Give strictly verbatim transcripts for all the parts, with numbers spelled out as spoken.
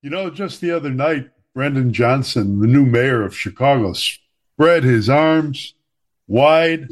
You know, just the other night, Brendan Johnson, the new mayor of Chicago, spread his arms wide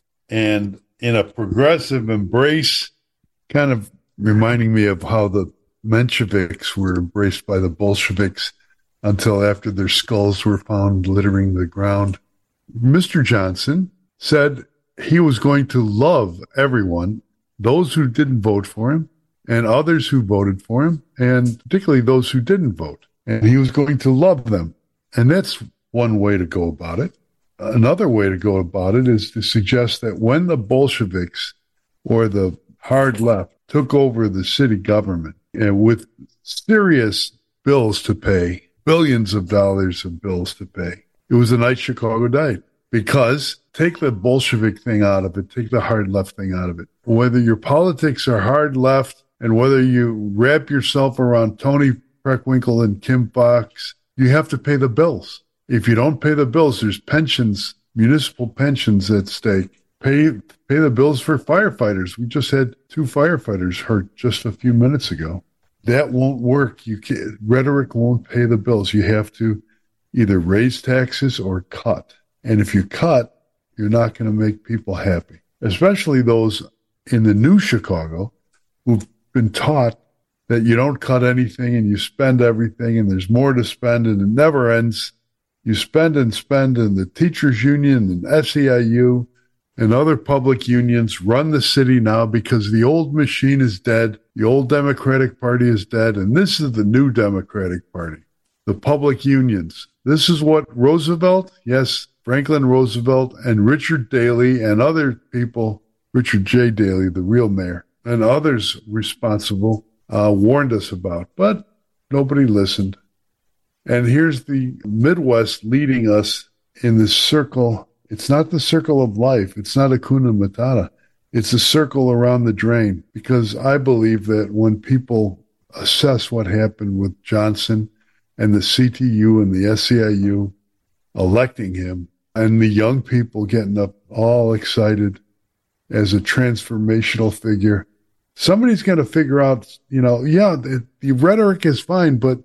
and in a progressive embrace, kind of reminding me of how the Mensheviks were embraced by the Bolsheviks until after their skulls were found littering the ground. Mister Johnson said he was going to love everyone, those who didn't vote for him and others who voted for him, and particularly those who didn't vote. And he was going to love them. And that's one way to go about it. Another way to go about it is to suggest that when the Bolsheviks or the hard left took over the city government and with serious bills to pay, billions of dollars of bills to pay, it was the night Chicago died. Because take the Bolshevik thing out of it, take the hard left thing out of it. Whether your politics are hard left and whether you wrap yourself around Tony Preckwinkle and Kim Fox, you have to pay the bills. If you don't pay the bills, there's pensions, municipal pensions at stake. Pay pay the bills for firefighters. We just had two firefighters hurt just a few minutes ago. That won't work. You can't, rhetoric won't pay the bills. You have to either raise taxes or cut. And if you cut, you're not going to make people happy, especially those in the new Chicago who've been taught that you don't cut anything and you spend everything and there's more to spend and it never ends. You spend and spend, and the teachers union and S E I U and other public unions run the city now because the old machine is dead. The old Democratic Party is dead. And this is the new Democratic Party, the public unions. This is what Roosevelt, yes, Franklin Roosevelt and Richard Daley and other people, Richard J. Daley, the real mayor, and others responsible, uh, warned us about. But nobody listened. And here's the Midwest leading us in this circle. It's not the circle of life. It's not Hakuna Matata. It's a circle around the drain, because I believe that when people assess what happened with Johnson and the C T U and the S E I U electing him, and the young people getting up all excited as a transformational figure, somebody's going to figure out, you know, yeah, the, the rhetoric is fine, but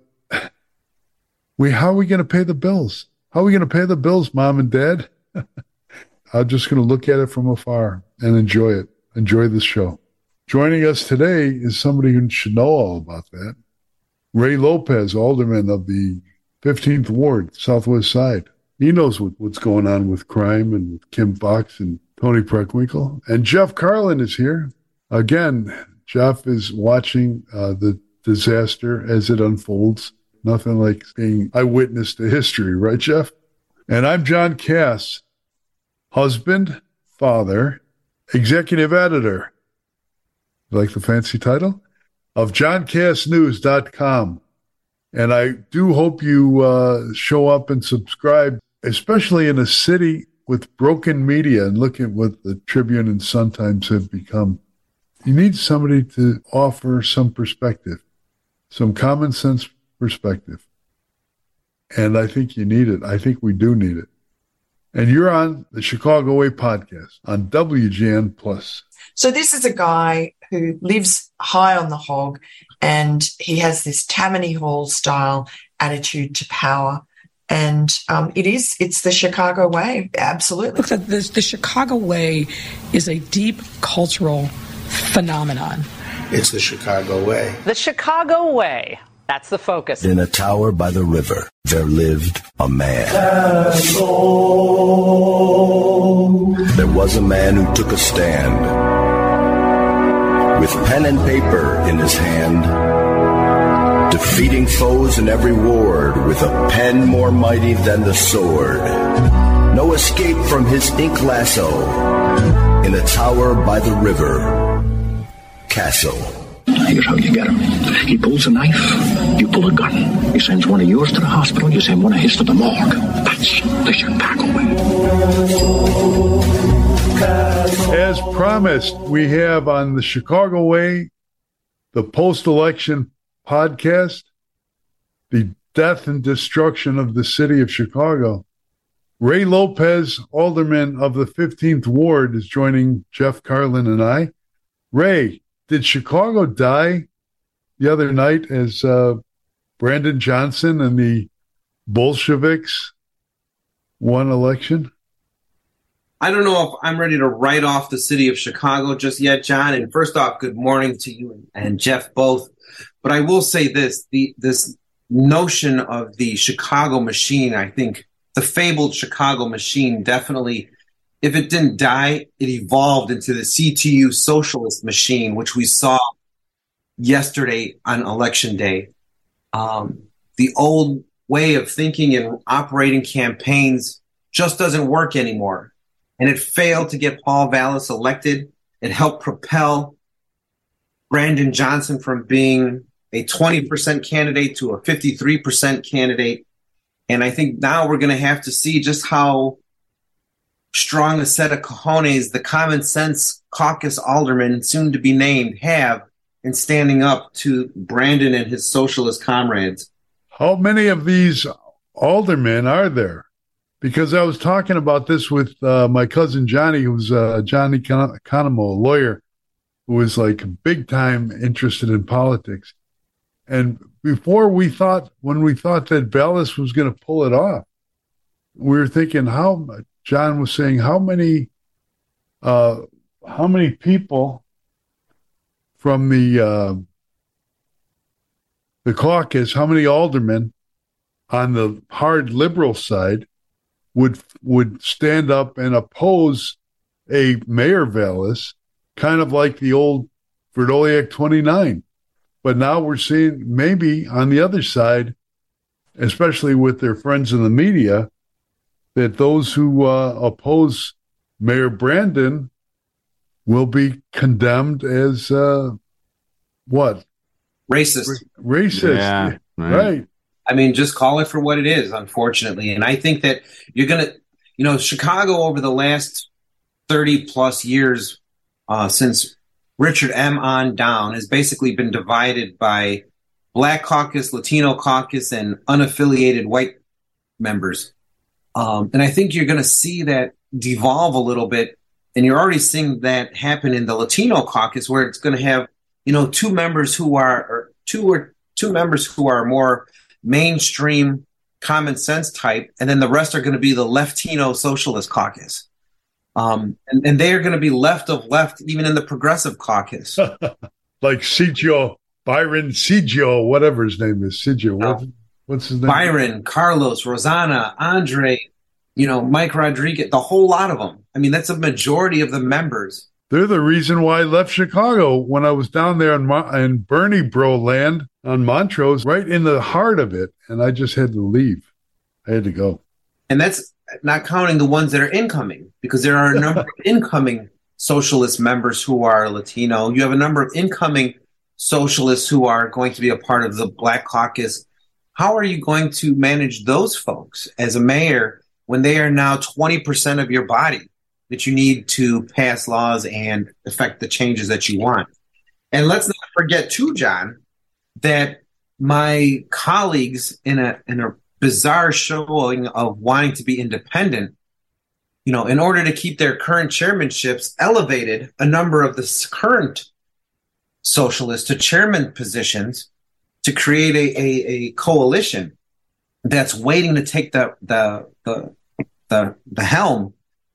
we, how are we going to pay the bills? How are we going to pay the bills, Mom and Dad? I'm just going to look at it from afar and enjoy it. Enjoy this show. Joining us today is somebody who should know all about that. Ray Lopez, alderman of the fifteenth Ward, Southwest Side. He knows what, what's going on with crime and with Kim Fox and Tony Preckwinkle. And Jeff Carlin is here. Again, Jeff is watching uh, the disaster as it unfolds. Nothing like being eyewitness to history, right, Jeff? And I'm John Cass, husband, father, executive editor, like the fancy title, of john cass news dot com. And I do hope you uh, show up and subscribe, especially in a city with broken media, and look at what the Tribune and Sun-Times have become. You need somebody to offer some perspective, some common sense perspective. And I think you need it. I think we do need it. And you're on the Chicago Way podcast on W G N Plus. So this is a guy who lives high on the hog, and he has this Tammany Hall style attitude to power. And um, it is, it's the Chicago way, absolutely. Look, the, the, the Chicago way is a deep cultural phenomenon. It's the Chicago way. The Chicago way. That's the focus. In a tower by the river, there lived a man. There was a man who took a stand. With pen and paper in his hand, defeating foes in every ward with a pen more mighty than the sword. No escape from his ink lasso. In a tower by the river, Castle. Here's how you get him. He pulls a knife, you pull a gun. He sends one of yours to the hospital, you send one of his to the morgue. That's the Chicago way. As promised, we have on the Chicago Way, the post-election podcast, the death and destruction of the city of Chicago. Ray Lopez, alderman of the fifteenth Ward, is joining Jeff Carlin and I. Ray, did Chicago die the other night as uh, Brandon Johnson and the Bolsheviks won election? I don't know if I'm ready to write off the city of Chicago just yet, John. And first off, good morning to you and Jeff both. But I will say this, the this notion of the Chicago machine, I think the fabled Chicago machine definitely, if it didn't die, it evolved into the C T U socialist machine, which we saw yesterday on election day. Um, the old way of thinking and operating campaigns just doesn't work anymore. And it failed to get Paul Vallas elected. It helped propel Brandon Johnson from being a twenty percent candidate to a fifty-three percent candidate. And I think now we're going to have to see just how strong a set of cojones the Common Sense Caucus aldermen, soon to be named, have in standing up to Brandon and his socialist comrades. How many of these aldermen are there? Because I was talking about this with uh, my cousin Johnny, who's uh, Johnny Economo, a lawyer, who was like big time interested in politics. And before we thought, when we thought that Vallas was going to pull it off, we were thinking how, John was saying, how many, uh, how many people from the, uh, the caucus, how many aldermen on the hard liberal side would would stand up and oppose a Mayor Vallas, kind of like the old Verdoliak twenty-nine. But now we're seeing maybe on the other side, especially with their friends in the media, that those who uh, oppose Mayor Brandon will be condemned as uh, what? Racist. R- racist. Yeah, right. right. I mean, just call it for what it is, unfortunately. And I think that you're going to, you know, Chicago over the last thirty plus years uh, since Richard M. on down has basically been divided by Black caucus, Latino caucus, and unaffiliated white members. Um, and I think you're going to see that devolve a little bit. And you're already seeing that happen in the Latino caucus, where it's going to have, you know, two members who are, or two or two members who are more mainstream common sense type, and then the rest are going to be the Leftino Socialist Caucus. Um, and, and they are going to be left of left, even in the Progressive Caucus. Like Sergio, Byron Sergio, whatever his name is. Sergio, no. what, what's his name? Byron, Carlos, Rosanna, Andre, you know, Mike Rodriguez, the whole lot of them. I mean, that's a majority of the members. They're the reason why I left Chicago when I was down there in, Mo- in Bernie Bro land on Montrose, right in the heart of it, and I just had to leave. I had to go. And that's not counting the ones that are incoming, because there are a number of incoming socialist members who are Latino. You have a number of incoming socialists who are going to be a part of the Black Caucus. How are you going to manage those folks as a mayor when they are now twenty percent of your body that you need to pass laws and affect the changes that you want? And let's not forget too, John, that my colleagues in a in a bizarre showing of wanting to be independent, you know, in order to keep their current chairmanships, elevated a number of the current socialists to chairman positions to create a, a, a coalition that's waiting to take the the the the, the helm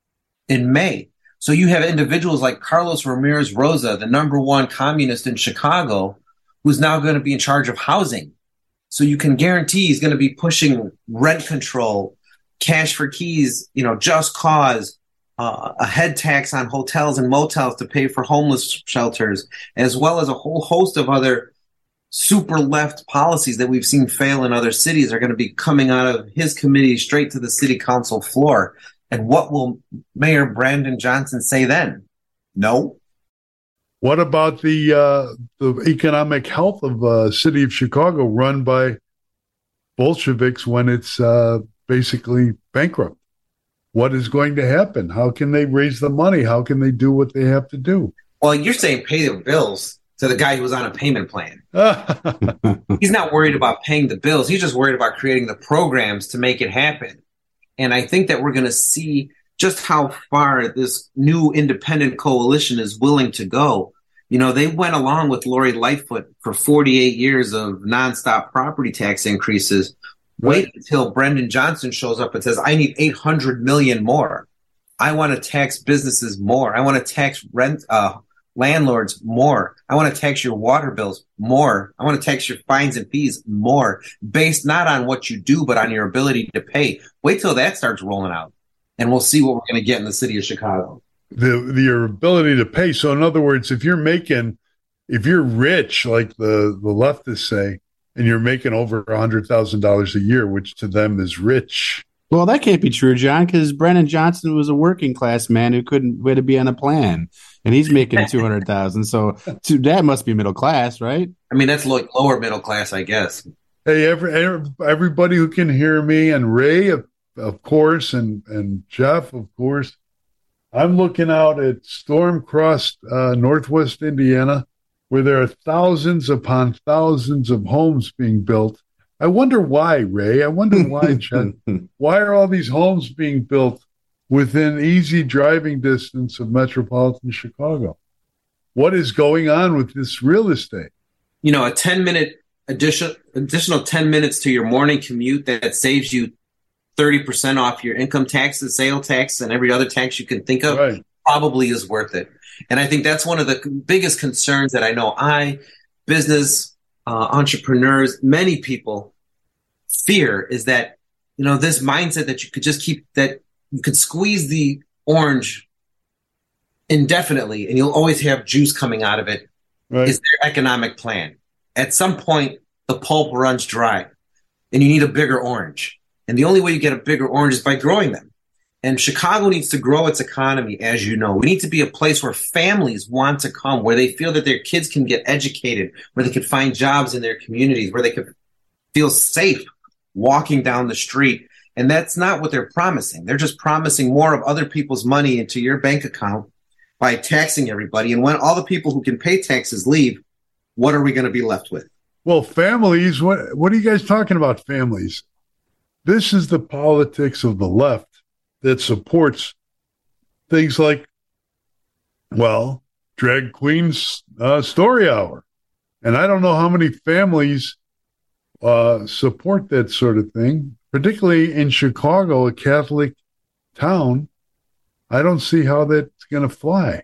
in May. So you have individuals like Carlos Ramirez Rosa, the number one communist in Chicago, who's now going to be in charge of housing. So you can guarantee he's going to be pushing rent control, cash for keys, you know, just cause, uh, a head tax on hotels and motels to pay for homeless shelters, as well as a whole host of other super left policies that we've seen fail in other cities are going to be coming out of his committee straight to the city council floor. And what will Mayor Brandon Johnson say then? No. What about the uh, the economic health of uh, city of Chicago run by Bolsheviks when it's uh, basically bankrupt? What is going to happen? How can they raise the money? How can they do what they have to do? Well, you're saying pay the bills to the guy who was on a payment plan. He's not worried about paying the bills. He's just worried about creating the programs to make it happen. And I think that we're going to see just how far this new independent coalition is willing to go. You know, they went along with Lori Lightfoot for forty-eight years of nonstop property tax increases. Right. Wait until Brendan Johnson shows up and says, I need eight hundred million more. I want to tax businesses more. I want to tax rent uh, landlords more. I want to tax your water bills more. I want to tax your fines and fees more, based not on what you do, but on your ability to pay. Wait till that starts rolling out, and we'll see what we're going to get in the city of Chicago. The, the your ability to pay. So in other words, if you're making, if you're rich, like the, the leftists say, and you're making over one hundred thousand dollars a year, which to them is rich. Well, that can't be true, John, because Brendan Johnson was a working class man who couldn't wait to be on a plan, and he's making two hundred thousand dollars. So to, that must be middle class, right? I mean, that's like lower middle class, I guess. Hey, every, everybody who can hear me, and Ray, of, of course, and, and Jeff, of course, I'm looking out at storm-crossed uh, Northwest Indiana, where there are thousands upon thousands of homes being built. I wonder why, Ray. I wonder why, Jeff. Why are all these homes being built within easy driving distance of metropolitan Chicago? What is going on with this real estate? You know, a ten-minute addition, additional ten minutes to your morning commute that saves you thirty percent off your income taxes, sales tax, and every other tax you can think of, right, probably is worth it. And I think that's one of the biggest concerns that I know I, business, uh, entrepreneurs, many people fear is that, you know, this mindset that you could just keep, that you could squeeze the orange indefinitely and you'll always have juice coming out of it, right, is their economic plan. At some point, the pulp runs dry and you need a bigger orange. And the only way you get a bigger orange is by growing them. And Chicago needs to grow its economy, as you know. We need to be a place where families want to come, where they feel that their kids can get educated, where they can find jobs in their communities, where they can feel safe walking down the street. And that's not what they're promising. They're just promising more of other people's money into your bank account by taxing everybody. And when all the people who can pay taxes leave, what are we going to be left with? Well, families, what, what are you guys talking about, families? This is the politics of the left that supports things like, well, drag queens uh, story hour. And I don't know how many families uh, support that sort of thing, particularly in Chicago, a Catholic town. I don't see how that's going to fly.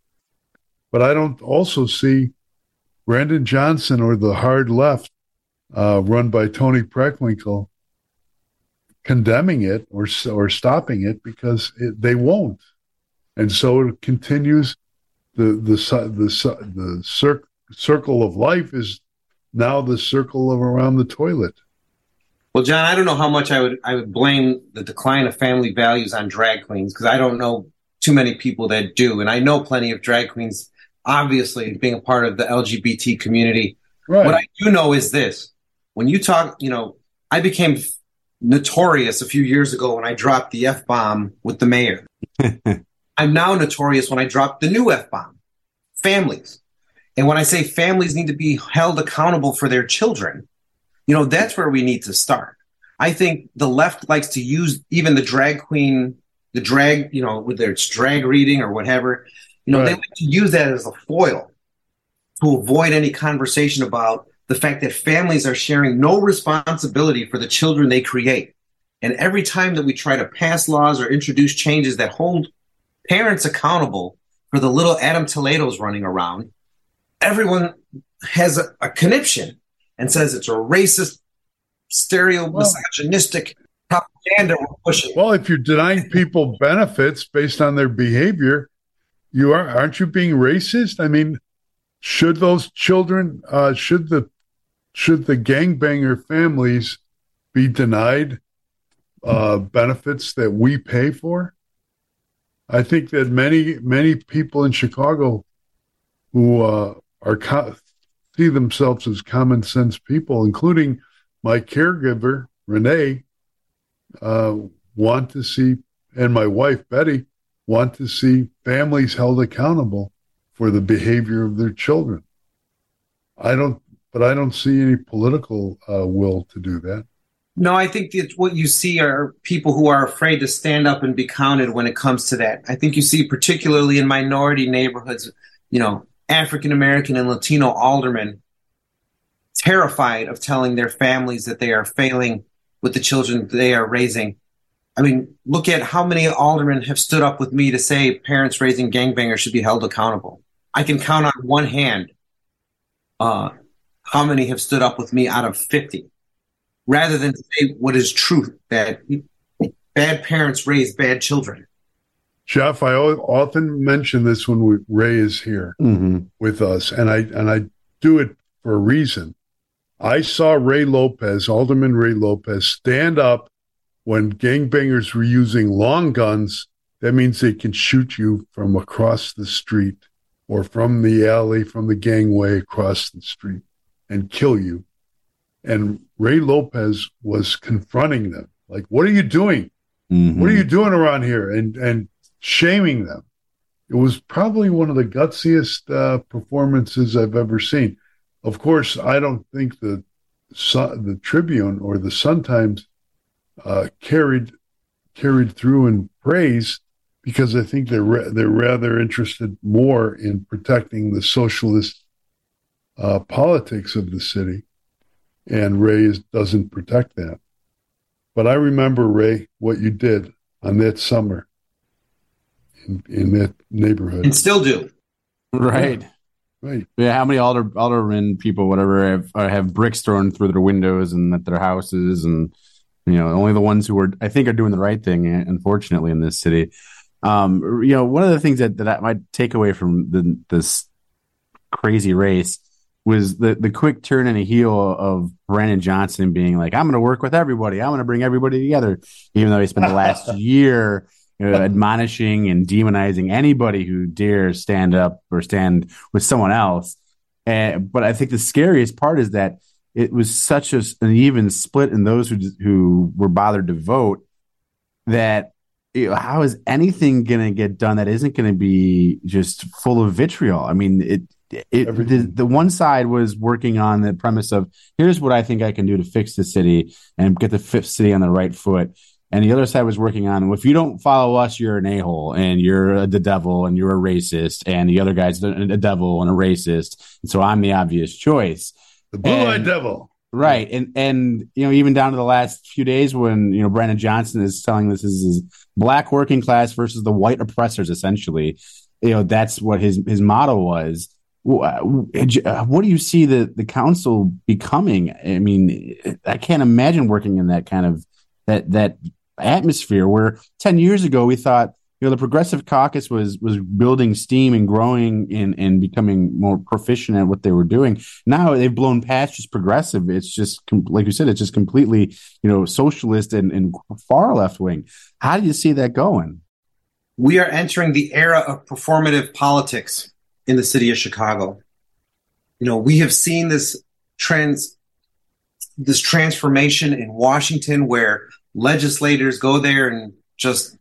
But I don't also see Brandon Johnson or the hard left uh, run by Tony Preckwinkle condemning it or or stopping it, because it, they won't, and so it continues. The the the the cir- circle of life is now the circle of around the toilet. Well, John, I don't know how much I would I would blame the decline of family values on drag queens, because I don't know too many people that do, and I know plenty of drag queens, obviously being a part of the L G B T community. Right. What I do know is this: when you talk, you know, I became notorious a few years ago when I dropped the F-bomb with the mayor. I'm now notorious when I dropped the new F-bomb, families. And when I say families need to be held accountable for their children, you know, that's where we need to start. I think the left likes to use even the drag queen, the drag, you know, whether it's drag reading or whatever, you know, right, they like to use that as a foil to avoid any conversation about the fact that families are sharing no responsibility for the children they create. And every time that we try to pass laws or introduce changes that hold parents accountable for the little Adam Toledos running around, everyone has a, a conniption and says it's a racist, stereo, misogynistic propaganda we're pushing. Well, if you're denying people benefits based on their behavior, you are, aren't you being racist? I mean, should those children, uh, should the should the gangbanger families be denied uh, benefits that we pay for? I think that many many people in Chicago who uh, are co- see themselves as common sense people, including my caregiver Renee, uh, want to see, and my wife Betty, want to see families held accountable for the behavior of their children. I don't, but I don't see any political uh, will to do that. No, I think that what you see are people who are afraid to stand up and be counted when it comes to that. I think you see, particularly in minority neighborhoods, you know, African American and Latino aldermen terrified of telling their families that they are failing with the children they are raising. I mean, look at how many aldermen have stood up with me to say parents raising gangbangers should be held accountable. I can count on one hand uh, how many have stood up with me out of fifty, rather than say what is truth, that bad parents raise bad children. Jeff, I often mention this when we, Ray is here mm-hmm. with us, and I and I do it for a reason. I saw Ray Lopez, Alderman Ray Lopez, stand up when gangbangers were using long guns. That means they can shoot you from across the street or from the alley, from the gangway across the street and kill you. And Ray Lopez was confronting them. Like, what are you doing? Mm-hmm. What are you doing around here? And and shaming them. It was probably one of the gutsiest uh, performances I've ever seen. Of course, I don't think the the Tribune or the Sun-Times uh, carried carried through in praise, because I think they're ra- they're rather interested more in protecting the socialist uh, politics of the city, and Ray is, doesn't protect that. But I remember, Ray, what you did on that summer in, in that neighborhood, and still do. Right. Right. Yeah. How many alder aldermen people, whatever, have uh, have bricks thrown through their windows and at their houses, and you know, only the ones who are, I think, are doing the right thing, unfortunately, in this city. Um, you know, one of the things that, that I might take away from the, this crazy race was the the quick turn and a heel of Brandon Johnson being like, "I'm going to work with everybody. I'm going to bring everybody together," even though he spent the last year you know, admonishing and demonizing anybody who dares stand up or stand with someone else. And, but I think the scariest part is that it was such a, an even split in those who who were bothered to vote that you know, how is anything going to get done that isn't going to be just full of vitriol? I mean, it it the, the one side was working on the premise of here's what I think I can do to fix the city and get the fifth city on the right foot. And the other side was working on, well, if you don't follow us, you're an a-hole and you're the devil and you're a racist. And the other guy's a devil and a racist. And so I'm the obvious choice. The blue-eyed devil. Right. And, and, you know, even down to the last few days when, you know, Brandon Johnson is telling this is his black working class versus the white oppressors, essentially, you know, that's what his, his motto was. What do you see the, the council becoming? I mean, I can't imagine working in that kind of, that, that, atmosphere where ten years ago we thought you know the Progressive Caucus was was building steam and growing and and becoming more proficient at what they were doing. Now they've blown past just progressive. It's just like you said, it's just completely you know socialist and, and far left wing. How do you see that going? We are entering the era of performative politics in the city of Chicago. You know, we have seen this trans this transformation in Washington where legislators go there and just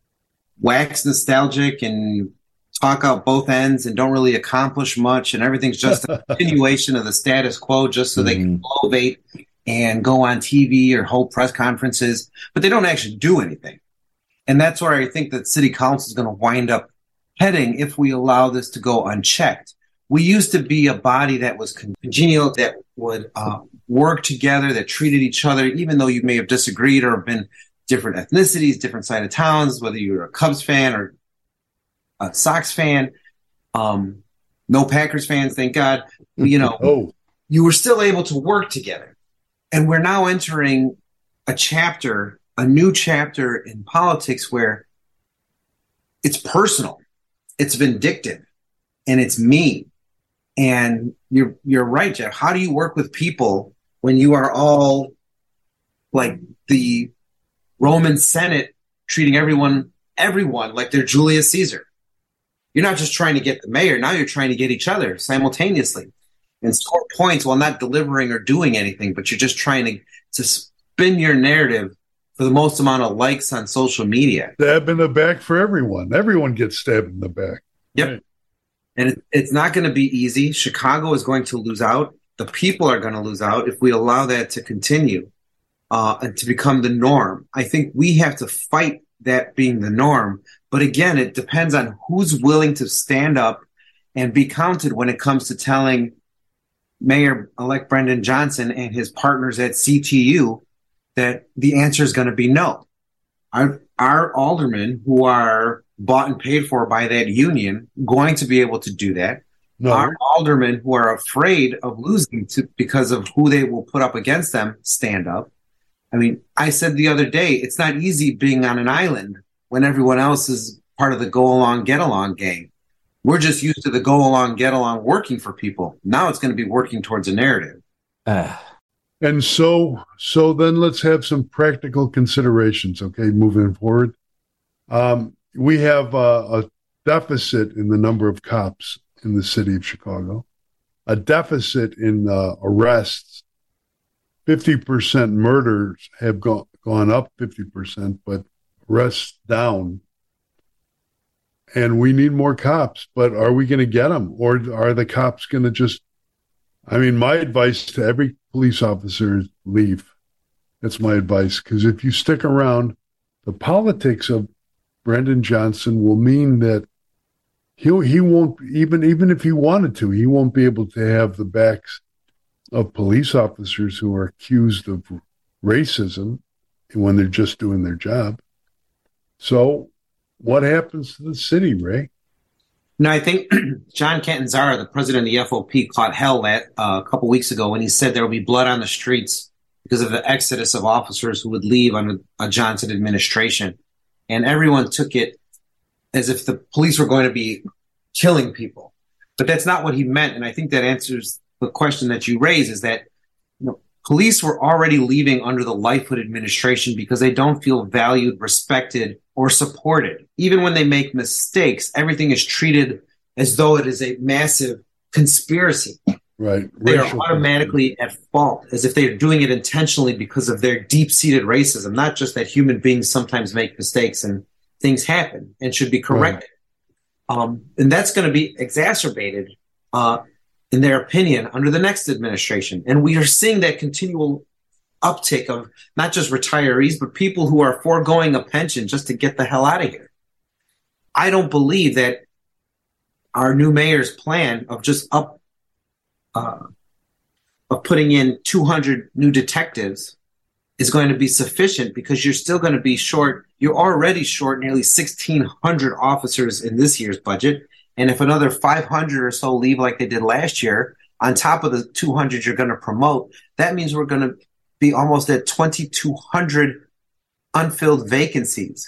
wax nostalgic and talk out both ends and don't really accomplish much, and everything's just a continuation of the status quo just so mm-hmm. they can elevate and go on T V or hold press conferences, but they don't actually do anything. And that's where I think that city council is going to wind up heading if we allow this to go unchecked. We used to be a body that was congenial, that would uh, work together, that treated each other, even though you may have disagreed or been different ethnicities, different side of towns, whether you're a Cubs fan or a Sox fan, um, no Packers fans, thank God. You know, oh. you were still able to work together. And we're now entering a chapter, a new chapter in politics where it's personal, it's vindictive, and it's mean. And you're you're right, Jeff. How do you work with people when you are all like the Roman Senate treating everyone everyone like they're Julius Caesar? You're not just trying to get the mayor. Now you're trying to get each other simultaneously and score points while not delivering or doing anything. But you're just trying to, to spin your narrative for the most amount of likes on social media. Stab in the back for everyone. Everyone gets stabbed in the back. Yep. Right. And it, it's not going to be easy. Chicago is going to lose out. The people are going to lose out if we allow that to continue uh, and to become the norm. I think we have to fight that being the norm. But again, it depends on who's willing to stand up and be counted when it comes to telling Mayor-elect Brendan Johnson and his partners at C T U that the answer is going to be no. Our, our aldermen, who are bought and paid for by that union, going to be able to do that. No. Our aldermen, who are afraid of losing to, because of who they will put up against them, stand up. I mean, I said the other day, it's not easy being on an island when everyone else is part of the go-along, get-along gang. We're just used to the go-along, get-along working for people. Now it's going to be working towards a narrative. Uh. And so so then let's have some practical considerations, okay, moving forward. Um, we have uh, a deficit in the number of cops in the city of Chicago, a deficit in uh, arrests. fifty percent murders have gone, gone up fifty percent, but arrests down. And we need more cops, but are we going to get them? Or are the cops going to just, I mean, my advice to every police officer is leave. That's my advice. Because if you stick around, the politics of Brendan Johnson will mean that he he won't, even, even if he wanted to, he won't be able to have the backs of police officers who are accused of racism when they're just doing their job. So what happens to the city, Ray? No, I think John Catanzara, the president of the F O P, caught hell that uh, a couple weeks ago when he said there will be blood on the streets because of the exodus of officers who would leave under a Johnson administration. And everyone took it as if the police were going to be killing people. But that's not what he meant. And I think that answers the question that you raise, is that, you know, police were already leaving under the Lightfoot administration because they don't feel valued, respected, or supported. Even when they make mistakes, everything is treated as though it is a massive conspiracy. Right. They are automatically at fault, as if they are doing it intentionally because of their deep-seated racism, not just that human beings sometimes make mistakes and things happen and should be corrected. Right. Um, and that's going to be exacerbated, uh, in their opinion, under the next administration. And we are seeing that continual uptick of not just retirees, but people who are foregoing a pension just to get the hell out of here. I don't believe that our new mayor's plan of just up, uh, of putting in two hundred new detectives is going to be sufficient, because you're still going to be short. You're already short nearly sixteen hundred officers in this year's budget. And if another five hundred or so leave like they did last year, on top of the two hundred you're going to promote, that means we're going to be almost at twenty-two hundred unfilled vacancies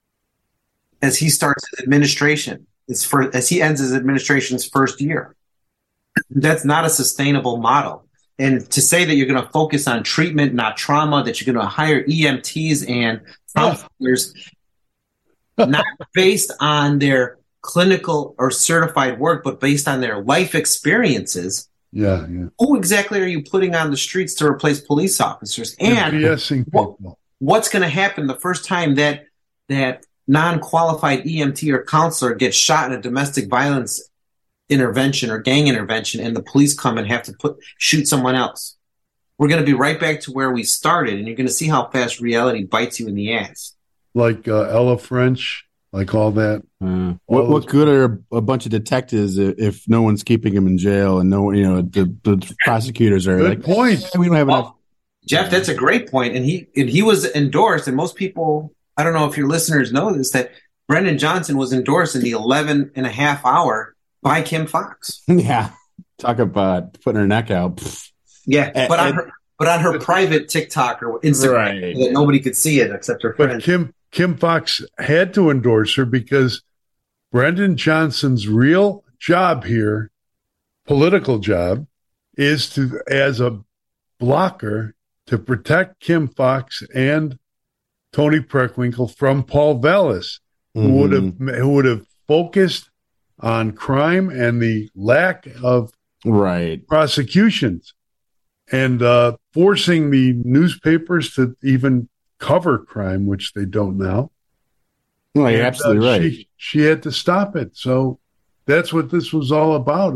as he starts his administration, his first, as he ends his administration's first year. That's not a sustainable model. And to say that you're going to focus on treatment, not trauma, that you're going to hire E M Ts and counselors, not based on their clinical or certified work, but based on their life experiences. Yeah, yeah. Who exactly are you putting on the streets to replace police officers? And what, what's going to happen the first time that that non-qualified E M T or counselor gets shot in a domestic violence intervention or gang intervention, and the police come and have to put shoot someone else? We're going to be right back to where we started, and you're going to see how fast reality bites you in the ass. Like uh, Ella French, like all that. Uh, what what good are a bunch of detectives if, if no one's keeping them in jail, and no one, you know, the, the prosecutors are good like, point. Eh, we don't have well, enough. Jeff, that's a great point. And he and he was endorsed, and most people, I don't know if your listeners know this, that Brendan Johnson was endorsed in the eleven and a half hour by Kim Foxx. Yeah. Talk about putting her neck out. Yeah. And, but on and, her but on her private TikTok or Instagram, right, that nobody could see it except her friends. But Kim Kim Foxx had to endorse her because Brendan Johnson's real job here, political job, is to, as a blocker, to protect Kim Foxx and Tony Preckwinkle from Paul Vallis, mm-hmm. who would have who would have focused on crime and the lack of right prosecutions, and uh, forcing the newspapers to even cover crime, which they don't now. Well, you're and, absolutely uh, right. She, she had to stop it. So that's what this was all about. And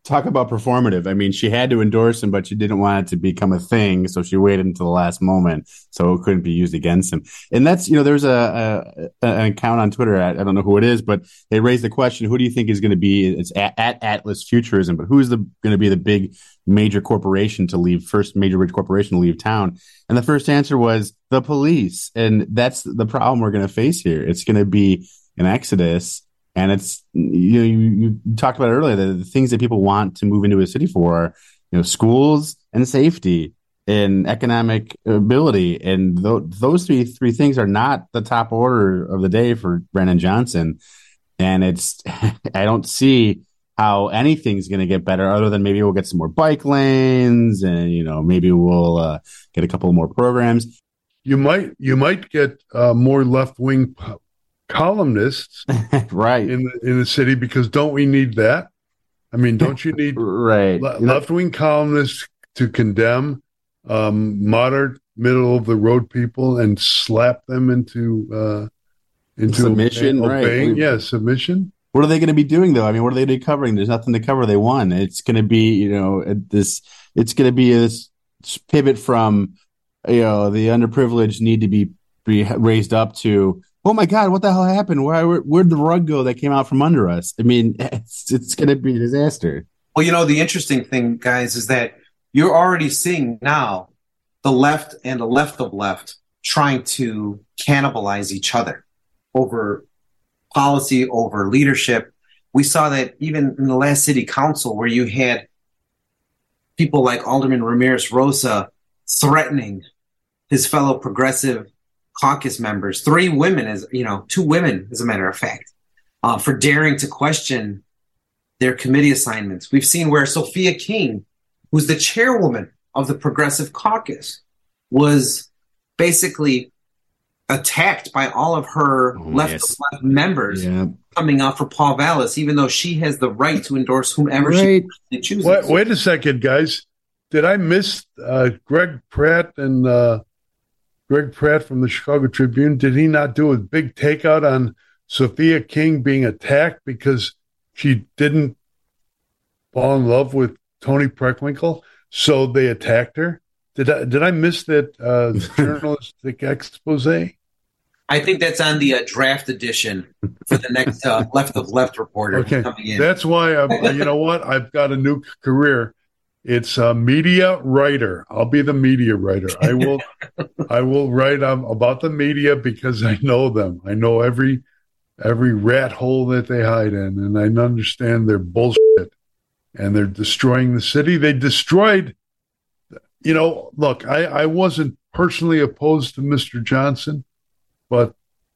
Talk about performative. I mean, she had to endorse him, but she didn't want it to become a thing. So she waited until the last moment so it couldn't be used against him. And that's, you know, there's a, a an account on Twitter. I, I don't know who it is, but they raised the question, who do you think is going to be, it's at, at Atlas Futurism, but who's the going to be the big major corporation to leave, first major rich corporation to leave town? And the first answer was the police. And that's the problem we're going to face here. It's going to be an exodus. And it's, you know, you, you talked about it earlier, the, the things that people want to move into a city for are, you know, schools and safety and economic ability. And th- those three three things are not the top order of the day for Brandon Johnson. And it's, I don't see how anything's going to get better other than maybe we'll get some more bike lanes and, you know, maybe we'll uh, get a couple more programs. You might, you might get uh, more left-wing po- columnists right in the, in the city, because don't we need that? I mean, don't you need right le- left-wing columnists to condemn um, moderate, middle-of-the-road people and slap them into uh, into submission? obeying, right? obeying, yeah, submission. What are they going to be doing, though? I mean, what are they going to be covering? There's nothing to cover. They won. It's going to be, you know, this. It's going to be this pivot from, you know, the underprivileged need to be be raised up to, oh my God, what the hell happened? Where where'd the rug go that came out from under us? I mean, it's it's going to be a disaster. Well, you know, the interesting thing, guys, is that you're already seeing now the left and the left of left trying to cannibalize each other over policy, over leadership. We saw that even in the last city council, where you had people like Alderman Ramirez Rosa threatening his fellow progressive caucus members, three women, as you know, two women, as a matter of fact, uh, for daring to question their committee assignments. We've seen where Sophia King, who's the chairwoman of the Progressive Caucus, was basically attacked by all of her oh, left yes. left members yeah. coming out for Paul Vallis, even though she has the right to endorse whomever right. she chooses. Wait, wait a second, guys. Did I miss uh, Greg Pratt and uh, Greg Pratt from the Chicago Tribune? Did he not do a big takeout on Sophia King being attacked because she didn't fall in love with Tony Preckwinkle, so they attacked her? Did I did I miss that uh, journalistic expose? I think that's on the uh, draft edition for the next uh, left of left reporter Okay, coming in. that's why I'm, you know what? I've got a new career. It's a media writer. I'll be the media writer. I will, I will write um, about the media because I know them. I know every every rat hole that they hide in, and I understand their bullshit. And they're destroying the city. They destroyed. You know, look, I, I wasn't personally opposed to Mister Johnson, but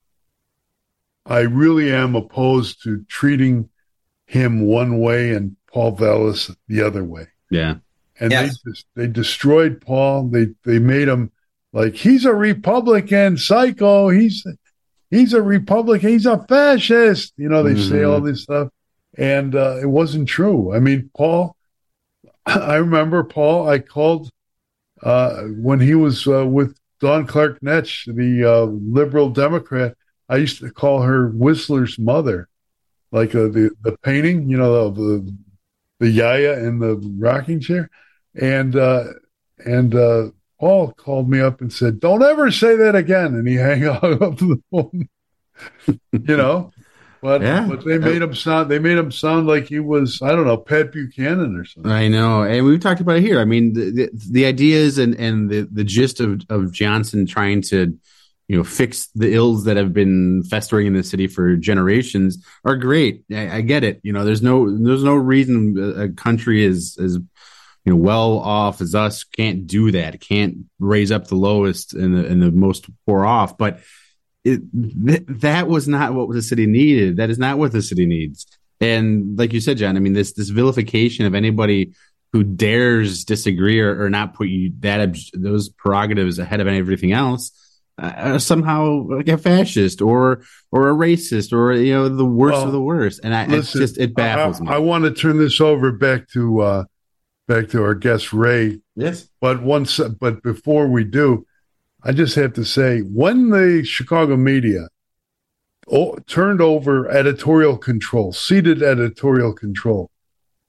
I really am opposed to treating him one way and Paul Vallis the other way. Yeah. And yes. they just, they destroyed Paul. They they made him like he's a Republican psycho. He's he's a Republican. He's a fascist. You know, they mm-hmm. say all this stuff. And uh, it wasn't true. I mean, Paul, I remember Paul, I called uh, when he was uh, with Dawn Clark Netsch, the uh, liberal Democrat. I used to call her Whistler's mother, like uh, the, the painting, you know, of the, the Yaya in the rocking chair. And, uh, and uh, Paul called me up and said, don't ever say that again. And he hung up the phone, you know. But, yeah. but they made him sound. They made him sound like he was, I don't know, Pat Buchanan or something. I know, and we've talked about it here. I mean, the the, the ideas and, and the, the gist of, of Johnson trying to, you know, fix the ills that have been festering in the city for generations are great. I, I get it. You know, there's no there's no reason a country is as you know well off as us can't do that. Can't raise up the lowest and the, and the most poor off, but. It, th- that was not what the city needed. That is not what the city needs. And like you said, John, I mean, this this vilification of anybody who dares disagree or, or not put you that those prerogatives ahead of everything else, uh, somehow like a fascist or or a racist or you know the worst well, of the worst. And I, listen, it's just it baffles I, me. I want to turn this over back to uh, back to our guest Ray. Yes, but once, but before we do. I just have to say, when the Chicago media oh, turned over editorial control, ceded editorial control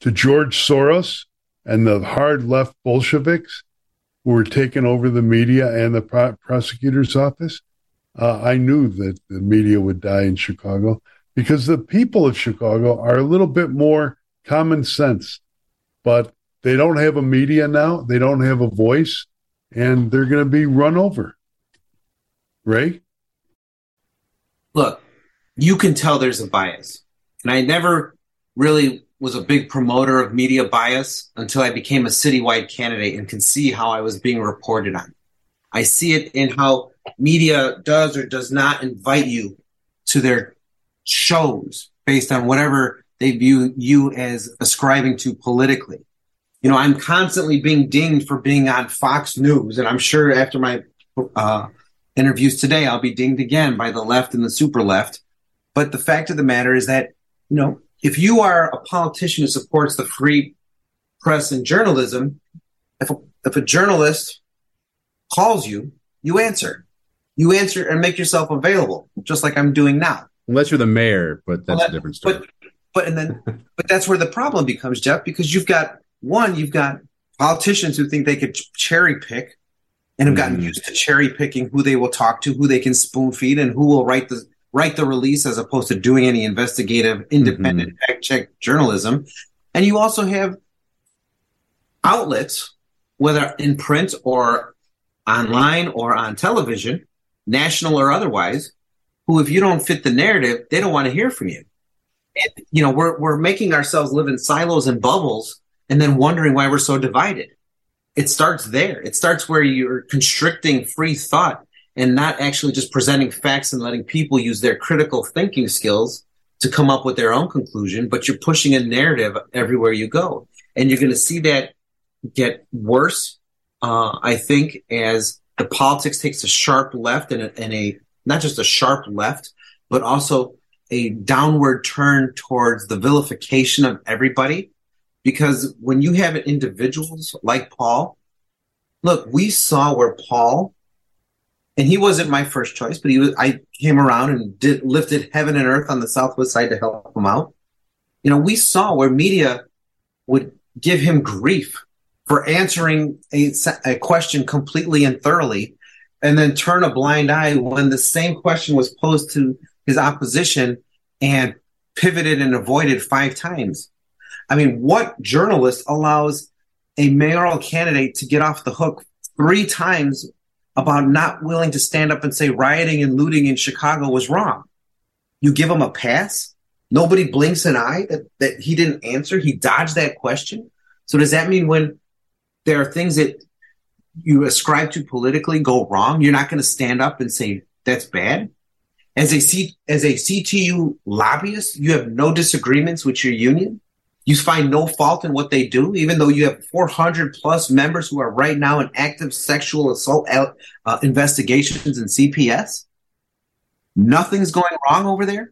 to George Soros and the hard left Bolsheviks who were taking over the media and the pro- prosecutor's office, uh, I knew that the media would die in Chicago because the people of Chicago are a little bit more common sense, but they don't have a media now. They don't have a voice, and they're going to be run over. Ray? Look, you can tell there's a bias. And I never really was a big promoter of media bias until I became a citywide candidate and can see how I was being reported on. I see it in how media does or does not invite you to their shows based on whatever they view you as ascribing to politically. You know, I'm constantly being dinged for being on Fox News, and I'm sure after my uh, interviews today, I'll be dinged again by the left and the super left. But the fact of the matter is that, you know, if you are a politician who supports the free press and journalism, if a, if a journalist calls you, you answer. You answer and make yourself available, just like I'm doing now. Unless you're the mayor, but that's well, a different story. But, but and then, but that's where the problem becomes, Jeff, because you've got one, you've got politicians who think they could cherry pick and have gotten mm. used to cherry picking who they will talk to, who they can spoon feed, and who will write the write the release as opposed to doing any investigative, independent mm-hmm. fact check journalism. And you also have outlets, whether in print or online or on television, national or otherwise, who, if you don't fit the narrative, they don't want to hear from you. And, you know, we're we're making ourselves live in silos and bubbles and then wondering why we're so divided. It starts there. It starts where you're constricting free thought and not actually just presenting facts and letting people use their critical thinking skills to come up with their own conclusion, but you're pushing a narrative everywhere you go. And you're going to see that get worse, uh, I think, as the politics takes a sharp left and a, and a not just a sharp left, but also a downward turn towards the vilification of everybody. Because when you have individuals like Paul, look, we saw where Paul, and he wasn't my first choice, but he was, I came around and did lifted heaven and earth on the Southwest side to help him out. You know, we saw where media would give him grief for answering a, a question completely and thoroughly, and then turn a blind eye when the same question was posed to his opposition and pivoted and avoided five times. I mean, what journalist allows a mayoral candidate to get off the hook three times about not willing to stand up and say rioting and looting in Chicago was wrong? You give him a pass? Nobody blinks an eye that, that he didn't answer? He dodged that question? So does that mean when there are things that you ascribe to politically go wrong, you're not going to stand up and say that's bad? As a C, as a C T U lobbyist, you have no disagreements with your union? You find no fault in what they do, even though you have four hundred plus members who are right now in active sexual assault uh, investigations in C P S? Nothing's going wrong over there?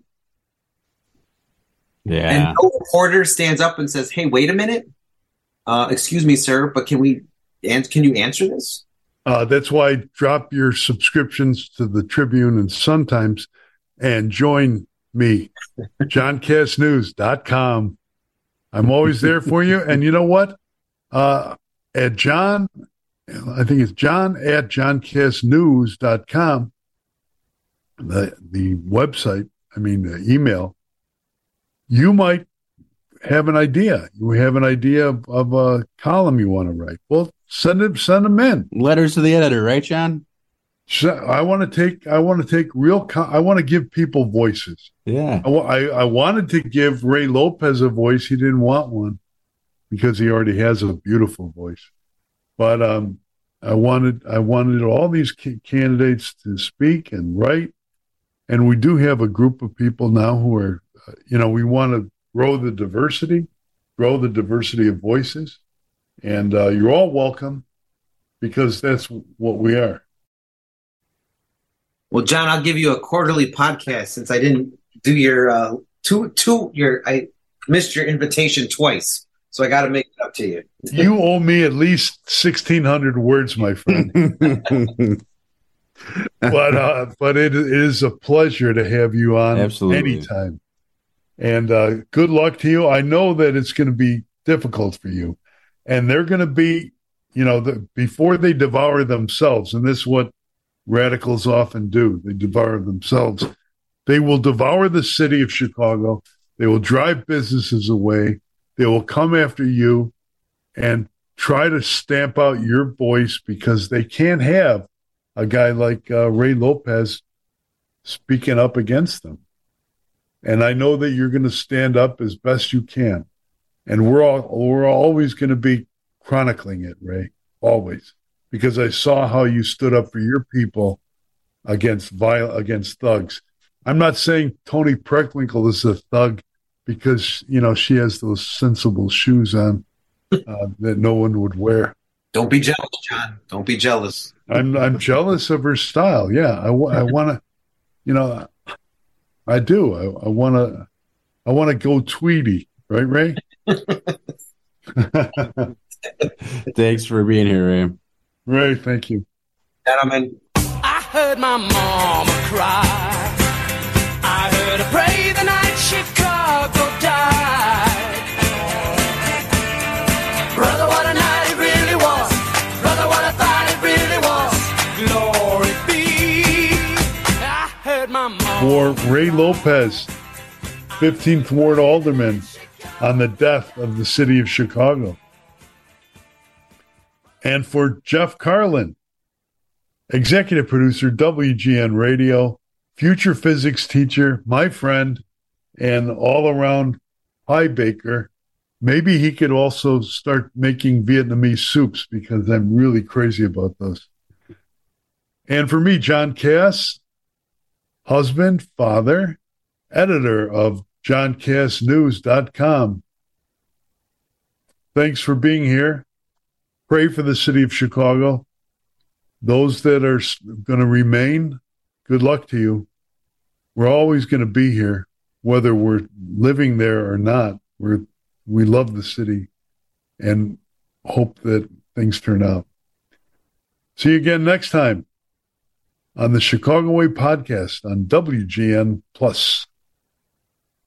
Yeah. And no reporter stands up and says, hey, wait a minute. Uh, excuse me, sir, but can we, and can you answer this? Uh, that's why drop your subscriptions to the Tribune and Sun-Times and join me, john cass news dot com. I'm always there for you. And you know what? Uh, at John, I think it's John at john cass news dot com, the, the website, I mean, the email, you might have an idea. You have an idea of, of a column you want to write. Well, send them, send them in. Letters to the editor, right, John? So I want to take, I want to take real, I want to give people voices. Yeah. I, I, I wanted to give Ray Lopez a voice. He didn't want one because he already has a beautiful voice. But um, I wanted, I wanted all these candidates to speak and write. And we do have a group of people now who are, uh, you know, we want to grow the diversity, grow the diversity of voices. And uh, you're all welcome because that's what we are. Well, John, I'll give you a quarterly podcast since I didn't do your uh, two two your I missed your invitation twice, so I got to make it up to you. You owe me at least sixteen hundred words, my friend. but uh, but it, it is a pleasure to have you on. Absolutely. Anytime. And uh, good luck to you. I know that it's going to be difficult for you. And they're going to be, you know, the, before they devour themselves, and this is what radicals often do, they devour themselves. They will devour the city of Chicago. They will drive businesses away. They will come after you and try to stamp out your voice because they can't have a guy like uh, Ray Lopez speaking up against them. And I know that you're going to stand up as best you can. And we're all we're always going to be chronicling it, Ray, always, because I saw how you stood up for your people against viol- against thugs. I'm not saying Toni Preckwinkle is a thug because, you know, she has those sensible shoes on uh, that no one would wear. Don't be jealous, John. Don't be jealous. I'm I'm jealous of her style. Yeah, I, w- I want to, you know, I do. I, I want to I want to go Tweety, right, Ray? Thanks for being here, Ray. Ray, thank you. Gentlemen. I heard my mama cry. I heard her pray the night Chicago died. Brother, what a night it really was. Brother, what I thought it really was. Glory be. I heard my mama. For Ray Lopez, fifteenth Ward Alderman, on the death of the city of Chicago. And for Jeff Carlin, executive producer, W G N Radio, future physics teacher, my friend, and all-around pie baker. Maybe he could also start making Vietnamese soups because I'm really crazy about those. And for me, John Cass, husband, father, editor of john cass news dot com. Thanks for being here. Pray for the city of Chicago. Those that are going to remain, good luck to you. We're always going to be here, whether we're living there or not. We're, we love the city and hope that things turn out. See you again next time on the Chicago Way podcast on W G N Plus.